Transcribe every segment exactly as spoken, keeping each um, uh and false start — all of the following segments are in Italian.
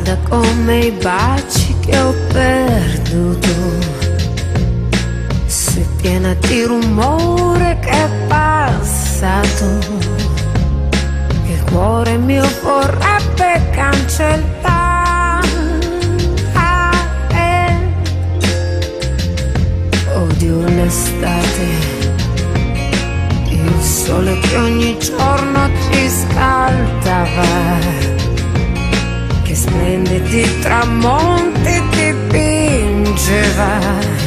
calda come i baci che ho perduto, sei piena di rumore che è passato, il cuore mio vorrebbe cancellare. Odio l'estate, il sole che ogni giorno ti scaldava, che splendidi tramonti dipingeva,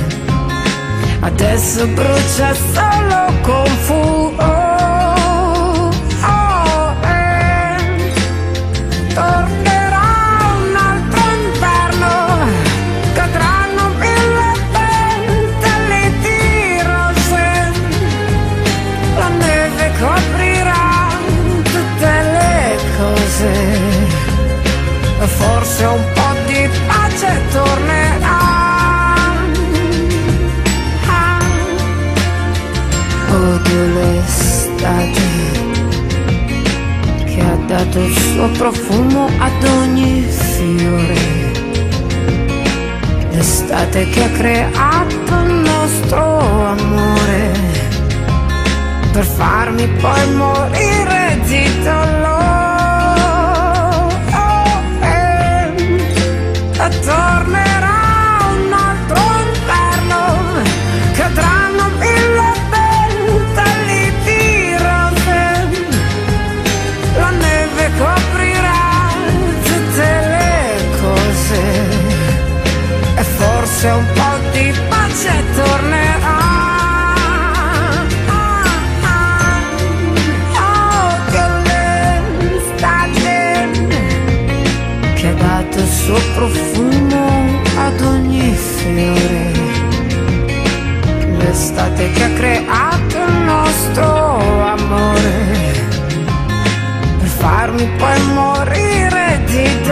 adesso brucia solo con fuoco. Oh, eh, tornerà un altro inverno, cadranno mille pentali di rose, la neve coprirà tutte le cose, forse un po' di pace tornerà. Odio l'estate che ha dato il suo profumo ad ogni fiore, l'estate che ha creato il nostro amore, per farmi poi morire zitto allora. Tornerà un altro inverno, cadranno mille pentali di rose, la neve coprirà tutte le cose, e forse un po' di pace tornerà. Il suo profumo ad ogni fiore, l'estate che ha creato il nostro amore, per farmi poi morire di